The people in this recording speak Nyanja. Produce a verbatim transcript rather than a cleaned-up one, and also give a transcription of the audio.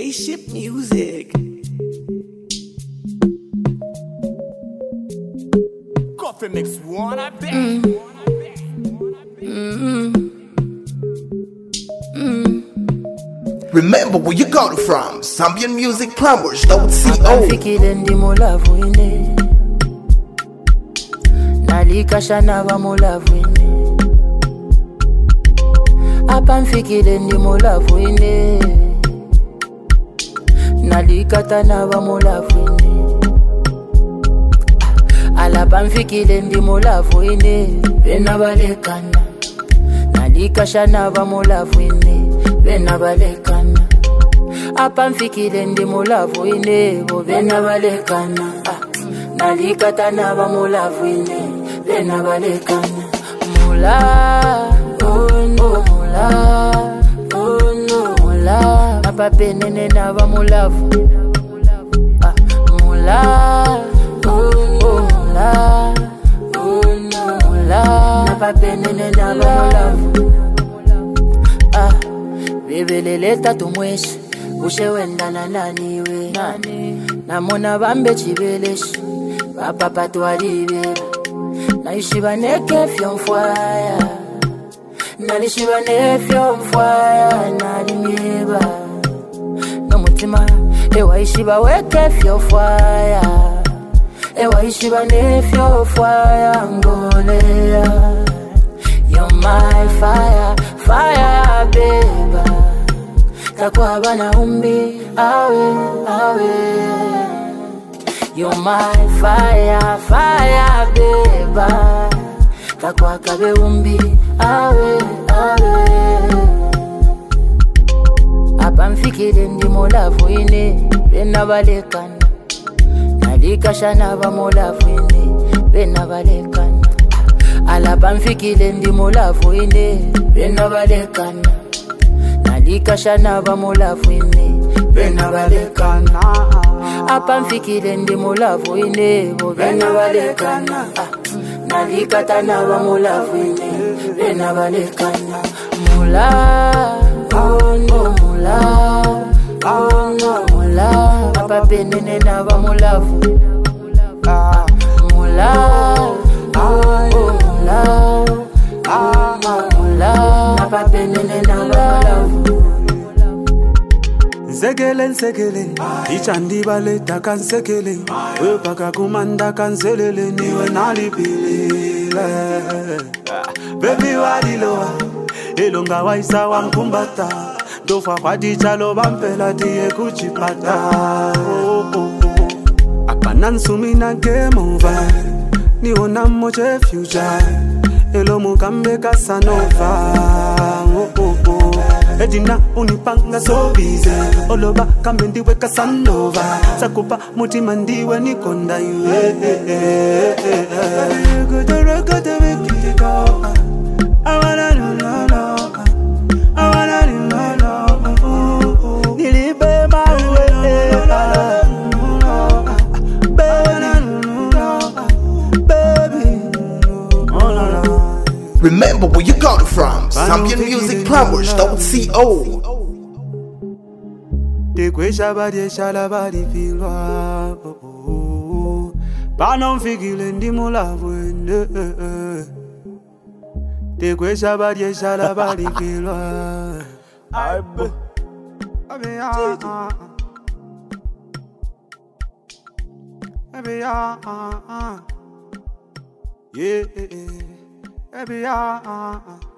Spaceship music. Coffee mix one, I bet. Mm. Mm-hmm. Mm. Remember where you got it from. Zambian Music Plumbers dot co. Fikile ndimo lavu ine nalikasha naba molavu ine apa mfikile ndimo lavu ine nalikata naba molavu ine alapa mfikile ndimo lavu ine bena balekana nalikasha naba molavu ine bena balekana apa mfikile ndimo lavu ine bo bena balekana nalikata naba molavu ine bena balekana mula oh no mula oh no mula apa penene naba molavu mula oh no mula oh no mula apa penene naba molavu ah bebelele tatu mweshi ushe wenda na nani we nani namona bambe chibeleshi papa patwali beba naishiba neke fyomfwaya nalishiba ne fyomfwaya nalimeba nomutima ewa ishiba weke fyofwaya ewa ishiba ne fyofwaya ngolea you're my fire fire beba takwa bana umbi awe awe you're my fire fire beba takwa kabe umbi awe awe apa mfikile ndimo lavu ine bena balekana nalikasha naba molavu ine bena balekana alapa mfikile ndimo lavu ine bena balekana nalikasha naba molavu ine bena balekana apa mfikile ndimo lavu ine bo bena balekana nalikata naba molavu ine bena balekana mula oh no mula oh no mula apa penene naba molavu mula oh mula oh no mula apa penene naba molavu Nsekele nsekele ichandi bale taka nsekele we paka kumanda kanselele niwe nalipilile baby wadiloa elonga waisa wa mkumbata dofa kwa dichalo bampela diye kuchipata oh, oh, oh. Apana nsumina game over niona moche future elo mukambe kasanova oh, oh, oh. Edina unipanga so busy oloba kambe ndiwe kasanova sakupa mutima ndiwe nikonda you gudere gudere kiko I wanna know no no I wanna know no no nilibe mawe Remember where you got it from. Zambian Music Plumbers dot co. De kwesha badi shala badi filwa Bana mfikile ndimo lavu ende De kwesha badi shala badi filwa Aibu Abe ya Abe ya Yeah Baby, ah, ah, ah.